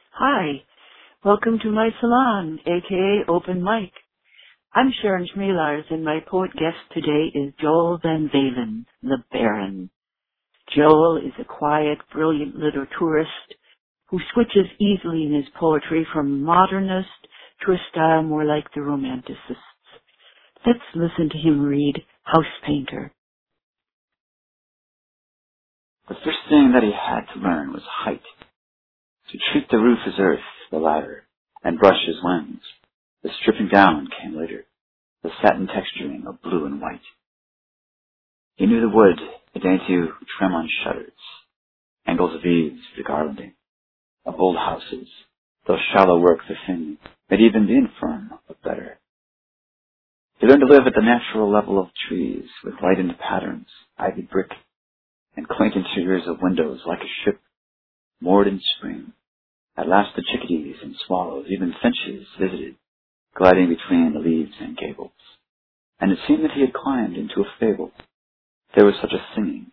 Hi, welcome to my salon, aka Open Mic. I'm Sharon Schmelars, and my poet guest today is Joel Van Valen, the Baron. Joel is a quiet, brilliant literaturist who switches easily in his poetry from modernist to a style more like the Romanticists. Let's listen to him read House Painter. The first thing that he had to learn was height. To treat the roof as earth, the ladder, and brush his wings. The stripping down came later, the satin texturing of blue and white. He knew the wood, the dainty trim on shutters, angles of eaves, the garlanding, of old houses, though shallow work the thing made even the infirm look better. He learned to live at the natural level of trees, with lightened patterns, ivied brick, and quaint interiors of windows like a ship moored in spring. At last the chickadees and swallows, even finches, visited, gliding between the leaves and gables. And it seemed that he had climbed into a fable. There was such a singing,